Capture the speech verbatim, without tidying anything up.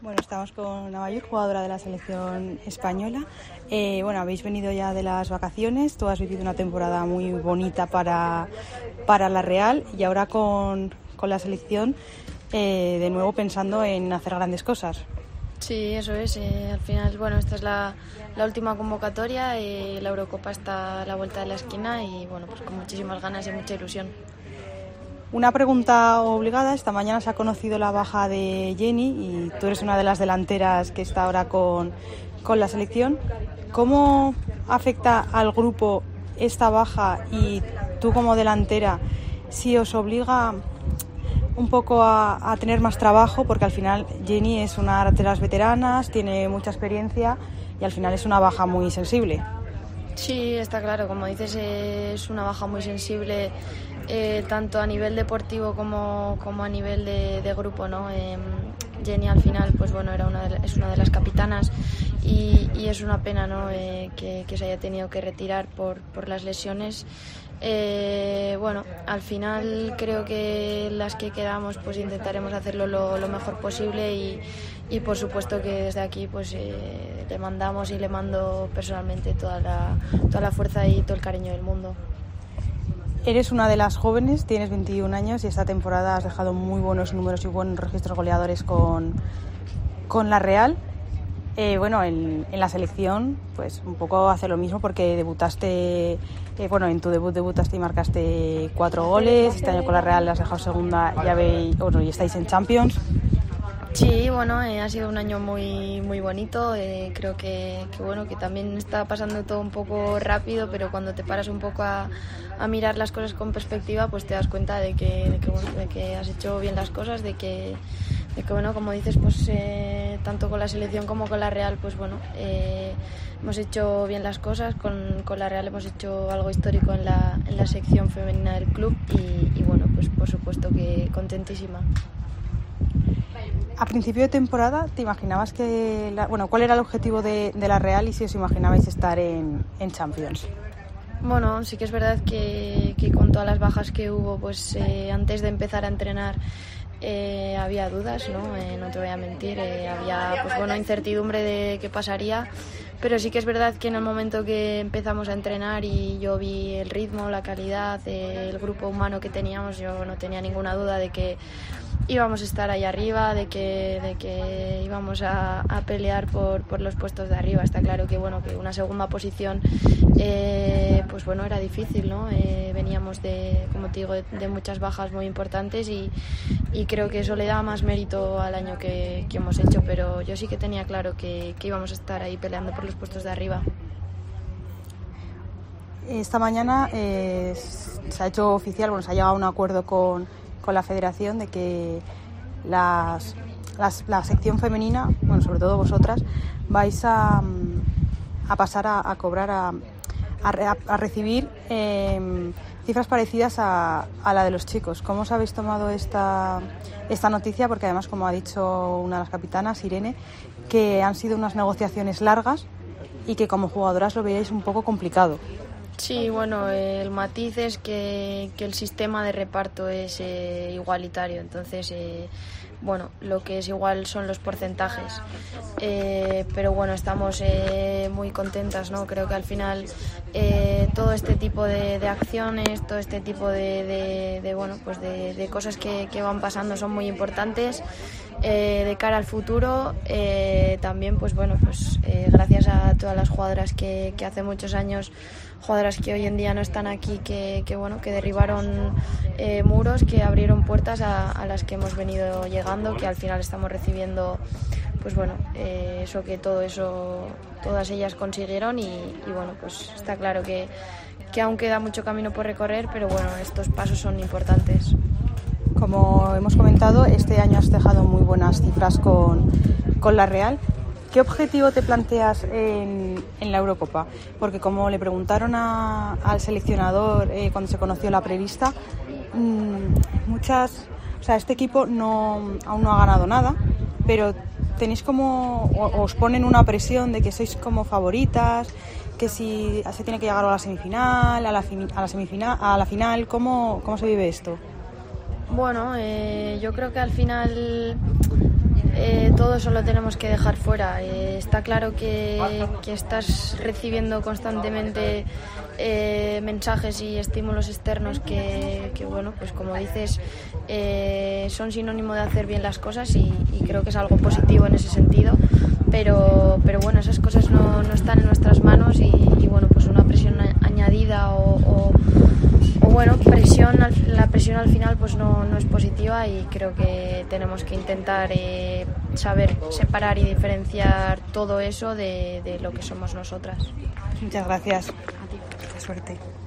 Bueno, estamos con Navallur, jugadora de la selección española. Eh, bueno, habéis venido ya de las vacaciones, tú has vivido una temporada muy bonita para, para la Real y ahora con, con la selección eh, de nuevo pensando en hacer grandes cosas. Sí, eso es. Eh, al final, bueno, esta es la, la última convocatoria, eh, la Eurocopa está a la vuelta de la esquina y bueno, pues con muchísimas ganas y mucha ilusión. Una pregunta obligada, esta mañana se ha conocido la baja de Jenny y tú eres una de las delanteras que está ahora con, con la selección. ¿Cómo afecta al grupo esta baja y tú como delantera, si os obliga un poco a, a tener más trabajo? Porque al final Jenny es una de las veteranas, tiene mucha experiencia y al final es una baja muy sensible. Sí, está claro, como dices, eh, es una baja muy sensible, eh, tanto a nivel deportivo como, como a nivel de, de grupo, ¿no? Eh, Jenny al final, pues bueno, era una de, es una de las capitanas y, y es una pena, ¿no? Eh, que, que se haya tenido que retirar por, por las lesiones. Eh, bueno, al final creo que las que quedamos pues intentaremos hacerlo lo, lo mejor posible y, y por supuesto que desde aquí pues eh, le mandamos y le mando personalmente toda la, toda la fuerza y todo el cariño del mundo. Eres una de las jóvenes, tienes veintiún años y esta temporada has dejado muy buenos números y buenos registros goleadores con, con la Real. Eh, bueno, en, en la selección, pues un poco hace lo mismo porque debutaste, eh, bueno, en tu debut debutaste y marcaste cuatro goles. Este año con la Real has dejado segunda, ya veis, bueno, y estáis en Champions. Sí, bueno, eh, ha sido un año muy muy bonito. Eh, creo que, que bueno que también está pasando todo un poco rápido, pero cuando te paras un poco a, a mirar las cosas con perspectiva, pues te das cuenta de que, de que, bueno, de que has hecho bien las cosas, de que, de que bueno, como dices, pues eh, tanto con la selección como con la Real, pues bueno, eh, hemos hecho bien las cosas. Con, con la Real hemos hecho algo histórico en la, en la sección femenina del club y, y bueno, pues por supuesto que contentísima. A principio de temporada, ¿te imaginabas que, la, bueno, cuál era el objetivo de, de la Real y si os imaginabais estar en, en Champions? Bueno, sí que es verdad que, que con todas las bajas que hubo, pues eh, antes de empezar a entrenar eh, había dudas, ¿no? Eh, no te voy a mentir, eh, había pues bueno incertidumbre de qué pasaría, pero sí que es verdad que en el momento que empezamos a entrenar y yo vi el ritmo, la calidad, eh, el grupo humano que teníamos, yo no tenía ninguna duda de que íbamos a estar ahí arriba, de que, de que íbamos a, a pelear por, por los puestos de arriba. Está claro que bueno que una segunda posición eh, pues bueno era difícil, ¿no? Eh, veníamos de, como te digo, de, de muchas bajas muy importantes y, y creo que eso le da más mérito al año que, que hemos hecho, pero yo sí que tenía claro que, que íbamos a estar ahí peleando por los puestos de arriba. Esta mañana eh, se ha hecho oficial, bueno, se ha llegado a un acuerdo con con la federación de que las, las, la sección femenina, bueno, sobre todo vosotras, vais a, a pasar a, a cobrar, a, a, a recibir eh, cifras parecidas a, a la de los chicos. ¿Cómo os habéis tomado esta, esta noticia? Porque además, como ha dicho una de las capitanas, Irene, que han sido unas negociaciones largas y que como jugadoras lo veíais un poco complicado. Sí, bueno, el matiz es que, que el sistema de reparto es eh, igualitario, entonces, eh, bueno, lo que es igual son los porcentajes, eh, pero bueno, estamos eh, muy contentas, ¿no? Creo que al final eh, todo este tipo de, de acciones, todo este tipo de, de, de bueno, pues de, de cosas que, que van pasando son muy importantes. Eh, de cara al futuro, eh, también pues bueno, pues eh, gracias a todas las jugadoras que, que hace muchos años, jugadoras que hoy en día no están aquí, que, que bueno, que derribaron eh, muros, que abrieron puertas a, a las que hemos venido llegando, que al final estamos recibiendo, pues bueno, eh, eso que todo eso, todas ellas consiguieron y, y bueno, pues está claro que, que aún queda mucho camino por recorrer, pero bueno, estos pasos son importantes. Como hemos comentado, este año has dejado muy buenas cifras con, con la Real. ¿Qué objetivo te planteas en, en la Eurocopa? Porque como le preguntaron a, al seleccionador eh, cuando se conoció la prevista, mmm, muchas, o sea, este equipo no, aún no ha ganado nada, pero tenéis como, o, os ponen una presión de que sois como favoritas, que si se tiene que llegar a la semifinal, a la, a la semifinal, a la final, ¿cómo, cómo se vive esto? Bueno, eh, yo creo que al final eh, todo eso lo tenemos que dejar fuera. Eh, está claro que, que estás recibiendo constantemente eh, mensajes y estímulos externos que, que bueno, pues como dices, eh, son sinónimo de hacer bien las cosas y, y creo que es algo positivo en ese sentido, pero, pero bueno, esas cosas no, no están en nuestras manos y, y bueno, pues una presión añadida o, o, o bueno, presión, la presión al final pues no, no es positiva y creo que tenemos que intentar eh, saber separar y diferenciar todo eso de, de lo que somos nosotras. Muchas gracias. Suerte.